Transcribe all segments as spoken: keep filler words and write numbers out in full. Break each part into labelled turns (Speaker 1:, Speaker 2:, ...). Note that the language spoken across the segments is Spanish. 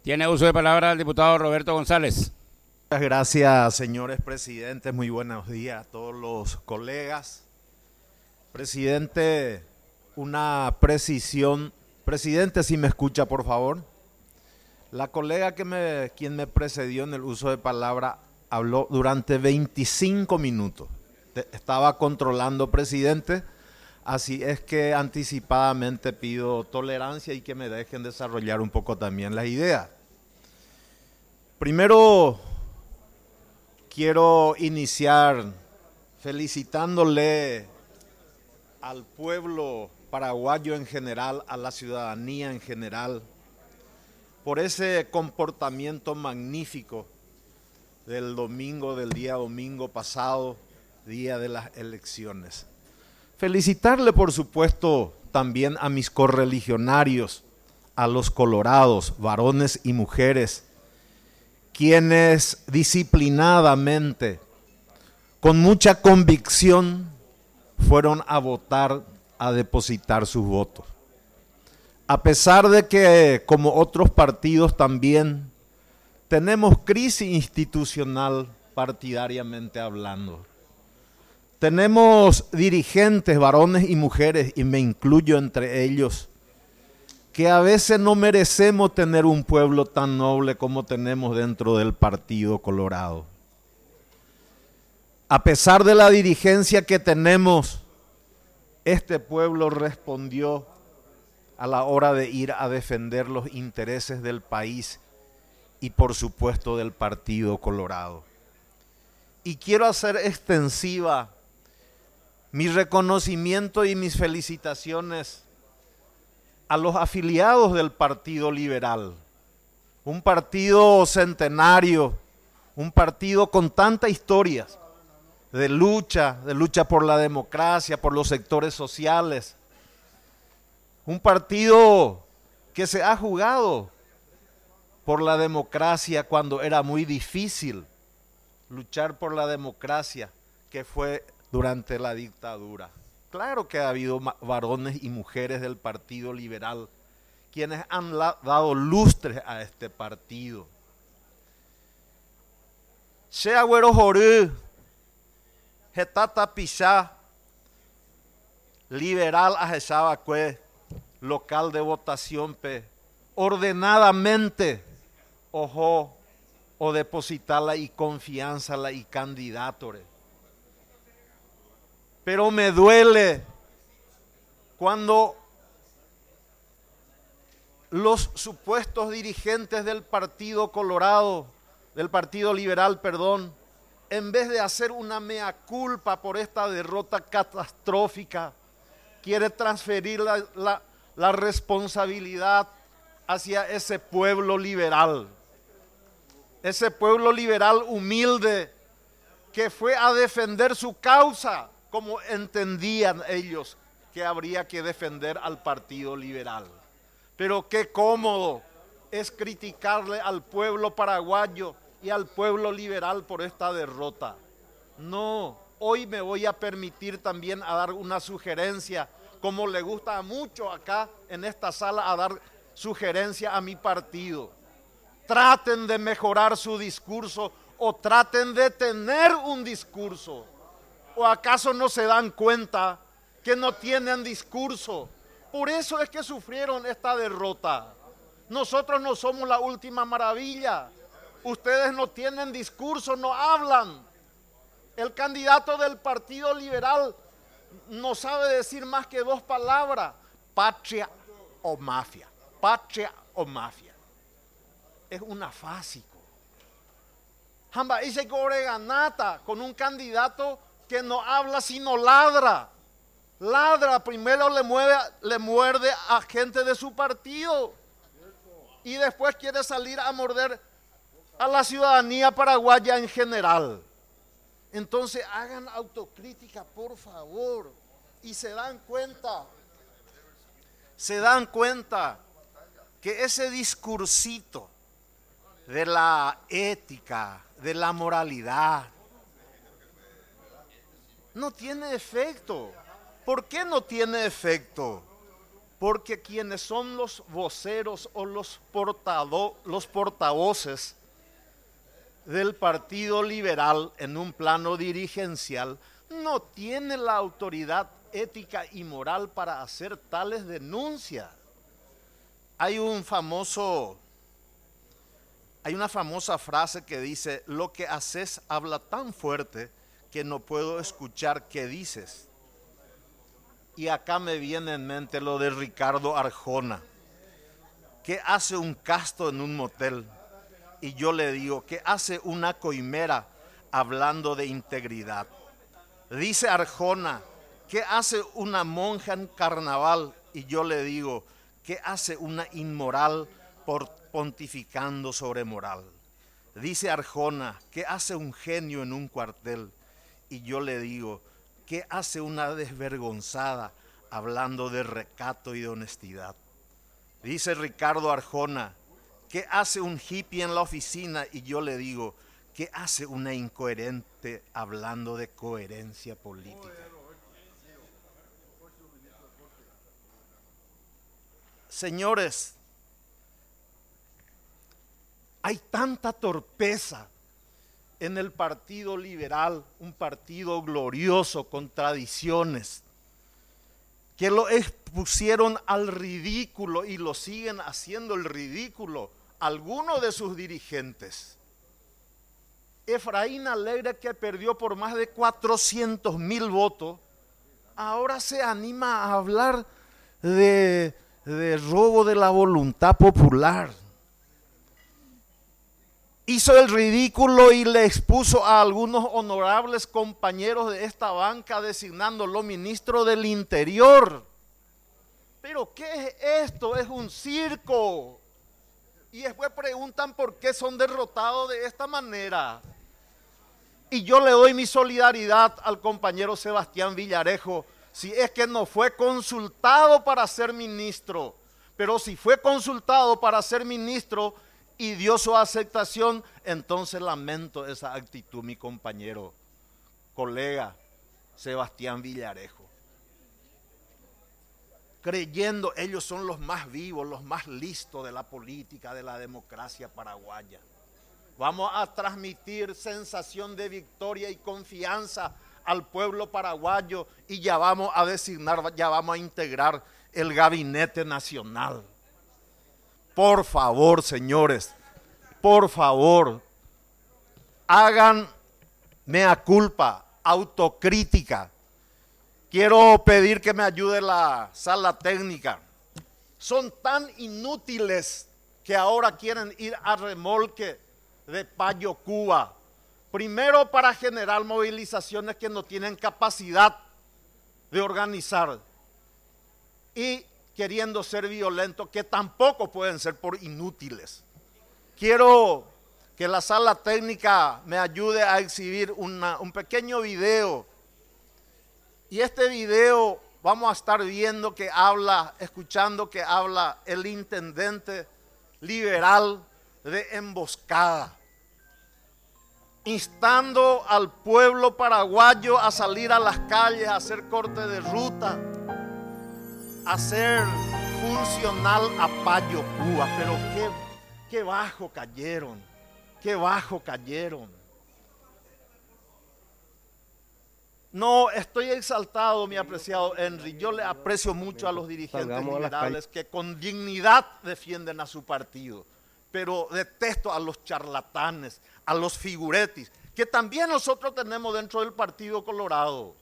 Speaker 1: Tiene uso de palabra el diputado Roberto González.
Speaker 2: Muchas gracias, señores presidentes. Muy buenos días a todos los colegas. Presidente, una precisión. Presidente, si me escucha, por favor. La colega que me, quien me precedió en el uso de palabra habló durante veinticinco minutos. Estaba controlando, presidente. Así es que anticipadamente pido tolerancia y que me dejen desarrollar un poco también las ideas. Primero, quiero iniciar felicitándole al pueblo paraguayo en general, a la ciudadanía en general, por ese comportamiento magnífico del domingo, del día domingo pasado, día de las elecciones. Felicitarle, por supuesto, también a mis correligionarios, a los colorados, varones y mujeres, quienes disciplinadamente, con mucha convicción, fueron a votar, a depositar sus votos. A pesar de que, como otros partidos también, tenemos crisis institucional partidariamente hablando. Tenemos dirigentes, varones y mujeres, y me incluyo entre ellos, que a veces no merecemos tener un pueblo tan noble como tenemos dentro del Partido Colorado. A pesar de la dirigencia que tenemos, este pueblo respondió a la hora de ir a defender los intereses del país y por supuesto del Partido Colorado. Y quiero hacer extensiva mi reconocimiento y mis felicitaciones a los afiliados del Partido Liberal, un partido centenario, un partido con tantas historias de lucha, de lucha por la democracia, por los sectores sociales, un partido que se ha jugado por la democracia cuando era muy difícil luchar por la democracia, que fue durante la dictadura. Claro que ha habido varones y mujeres del Partido Liberal quienes han dado lustre a este partido. Sea güero jorú, jetata pisá, liberal a cue, local de votación pe, ordenadamente, ojo, o depositarla y confianza y candidatore. Pero me duele cuando los supuestos dirigentes del Partido Colorado, del Partido Liberal, perdón, en vez de hacer una mea culpa por esta derrota catastrófica, quiere transferir la, la, la responsabilidad hacia ese pueblo liberal. Ese pueblo liberal humilde que fue a defender su causa, como entendían ellos que habría que defender al Partido Liberal. Pero qué cómodo es criticarle al pueblo paraguayo y al pueblo liberal por esta derrota. No, hoy me voy a permitir también a dar una sugerencia, como le gusta a mucho acá en esta sala a dar sugerencia a mi partido. Traten de mejorar su discurso o traten de tener un discurso. ¿O acaso no se dan cuenta que no tienen discurso? Por eso es que sufrieron esta derrota. Nosotros no somos la última maravilla. Ustedes no tienen discurso, no hablan. El candidato del Partido Liberal no sabe decir más que dos palabras: patria o mafia. Patria o mafia. Es una fásico. Jamba dice que oreganata con un candidato que no habla sino ladra. Ladra, primero le, mueve, le muerde a gente de su partido y después quiere salir a morder a la ciudadanía paraguaya en general. Entonces hagan autocrítica, por favor, y se dan cuenta, se dan cuenta que ese discursito de la ética, de la moralidad, no tiene efecto. ¿Por qué no tiene efecto? porque quienes son los voceros o los, portado, los portavoces del Partido Liberal en un plano dirigencial no tienen la autoridad ética y moral para hacer tales denuncias. Hay un famoso, hay una famosa frase que dice: lo que haces habla tan fuerte que no puedo escuchar qué dices. Y acá me viene en mente lo de Ricardo Arjona, que hace un casto en un motel. Y yo le digo, ¿qué hace una coimera hablando de integridad? Dice Arjona, ¿qué hace una monja en carnaval? Y yo le digo, ¿qué hace una inmoral por pontificando sobre moral? Dice Arjona, ¿qué hace un genio en un cuartel? Y yo le digo, ¿qué hace una desvergonzada hablando de recato y de honestidad? Dice Ricardo Arjona, ¿qué hace un hippie en la oficina? Y yo le digo, ¿qué hace una incoherente hablando de coherencia política? Señores, hay tanta torpeza en el Partido Liberal, un partido glorioso con tradiciones, que lo expusieron al ridículo y lo siguen haciendo el ridículo algunos de sus dirigentes. Efraín Alegre, que perdió por más de cuatrocientos mil votos, ahora se anima a hablar de, de robo de la voluntad popular. Hizo el ridículo y le expuso a algunos honorables compañeros de esta banca designándolo ministro del Interior. ¿Pero qué es esto? Es un circo. Y después preguntan por qué son derrotados de esta manera. Y yo le doy mi solidaridad al compañero Sebastián Villarejo, si es que no fue consultado para ser ministro. Pero si fue consultado para ser ministro y dio su aceptación, entonces lamento esa actitud, mi compañero, colega Sebastián Villarejo. Creyendo ellos son los más vivos, los más listos de la política, de la democracia paraguaya. Vamos a transmitir sensación de victoria y confianza al pueblo paraguayo y ya vamos a designar, ya vamos a integrar el gabinete nacional. Por favor, señores, por favor, hagan mea culpa, autocrítica. Quiero pedir que me ayude la sala técnica. Son tan inútiles que ahora quieren ir a remolque de Payo Cuba. Primero para generar movilizaciones que no tienen capacidad de organizar. Y queriendo ser violentos, que tampoco pueden ser por inútiles. Quiero que la sala técnica me ayude a exhibir una, un pequeño video. Y este video vamos a estar viendo que habla, escuchando que habla el intendente liberal de Emboscada, instando al pueblo paraguayo a salir a las calles, a hacer corte de ruta, hacer funcional a Payo Cuba. Pero qué, qué bajo cayeron, qué bajo cayeron. No, estoy exaltado, mi apreciado Henry. Yo le aprecio mucho a los dirigentes liberales que con dignidad defienden a su partido, pero detesto a los charlatanes, a los figuretis, que también nosotros tenemos dentro del Partido Colorado.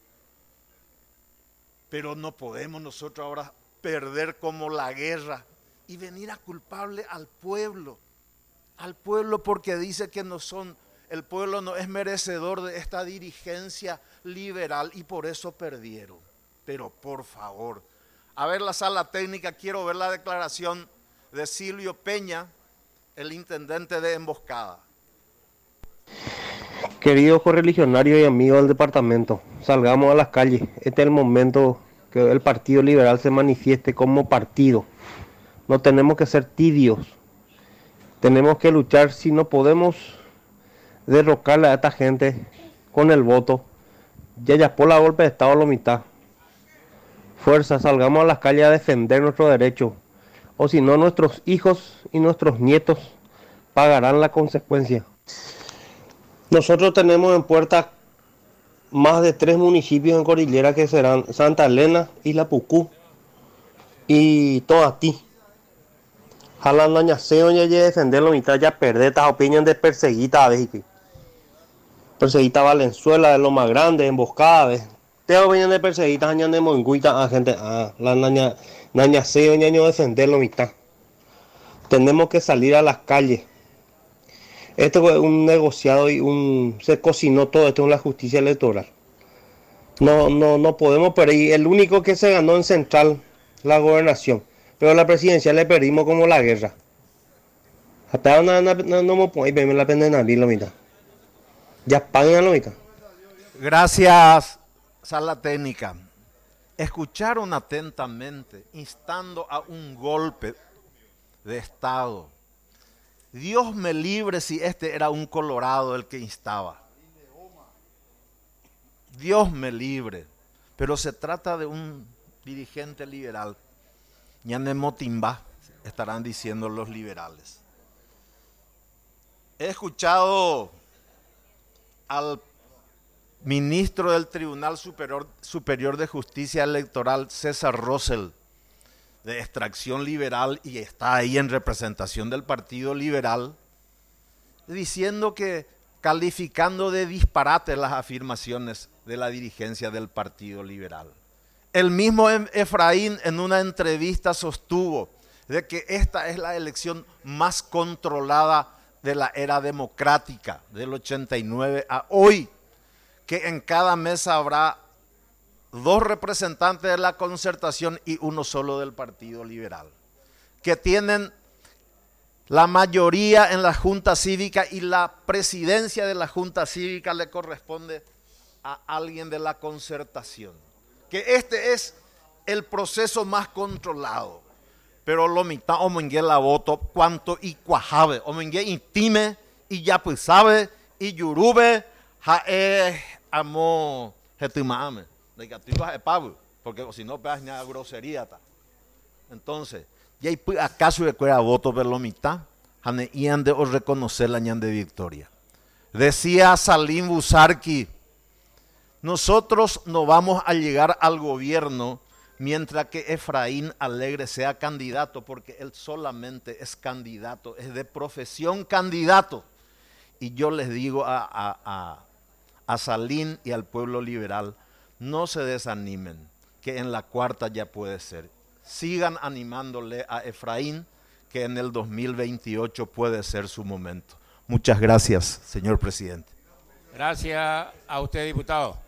Speaker 2: Pero no podemos nosotros ahora perder como la guerra y venir a culpable al pueblo, al pueblo porque dice que no son, el pueblo no es merecedor de esta dirigencia liberal y por eso perdieron. Pero por favor, a ver la sala técnica, quiero ver la declaración de Silvio Peña, el intendente de Emboscada.
Speaker 3: Queridos correligionarios y amigos del departamento, salgamos a las calles. Este es el momento que el Partido Liberal se manifieste como partido. No tenemos que ser tibios. Tenemos que luchar. Si no podemos derrocarle a esta gente con el voto, ya ya por la golpe de Estado a la mitad. Fuerza, salgamos a las calles a defender nuestros derechos, o si no, nuestros hijos y nuestros nietos pagarán la consecuencia. Nosotros tenemos en puerta más de tres municipios en Cordillera que serán Santa Elena, Isla Pucú y Toatí. Jalan doña Seo ya defenderlo mitad ya perder estas opiniones de perseguita a veces. Perseguita Valenzuela de lo más grande, emboscada vez. Te opinión de perseguita añan de monguita a gente a la naña naña Seo ñaño defenderlo mitad. Tenemos que salir a las calles. Esto es un negociado y un se cocinó todo esto en la justicia electoral. No, no, no podemos perder. El único que se ganó en Central, la gobernación. Pero la presidencia le perdimos como la guerra. Hasta no me puedo ir la pena de la mitad. Ya pagan la mitad.
Speaker 2: Gracias, Sala Técnica. Escucharon atentamente, instando a un golpe de Estado. Dios me libre si este era un colorado el que instaba. Dios me libre. Pero se trata de un dirigente liberal. Ñane Motimba, estarán diciendo los liberales. He escuchado al ministro del Tribunal Superior, Superior de Justicia Electoral, César Rosell, de extracción liberal, y está ahí en representación del Partido Liberal, diciendo que, calificando de disparate las afirmaciones de la dirigencia del Partido Liberal. El mismo Efraín en una entrevista sostuvo de que esta es la elección más controlada de la era democrática, del ochenta y nueve a hoy, que en cada mesa habrá dos representantes de la Concertación y uno solo del Partido Liberal, que tienen la mayoría en la Junta Cívica y la presidencia de la Junta Cívica le corresponde a alguien de la Concertación. Que este es el proceso más controlado, pero lo mitad omengue la voto cuanto y cuajabe, omengue intime y ya pues sabe y yurube ja eh amo hetimame de que tú vas pavo porque si no pegas nada grosería ta. Entonces ya y pues acaso de cuera voto ver lo mitad hane ian de o reconocer la ñan de victoria. Decía Salim Busarki: nosotros no vamos a llegar al gobierno mientras que Efraín Alegre sea candidato, porque él solamente es candidato, es de profesión candidato. Y yo les digo a, a, a, a Salim y al pueblo liberal, no se desanimen, que en la cuarta ya puede ser. Sigan animándole a Efraín, que en el dos mil veintiocho puede ser su momento. Muchas gracias, señor presidente.
Speaker 1: Gracias a usted, diputado.